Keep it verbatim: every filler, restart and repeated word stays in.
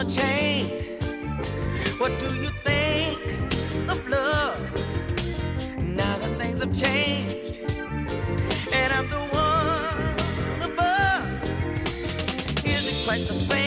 a chain. What do you think of love? Now that things have changed, and I'm the one above. Is it quite the same?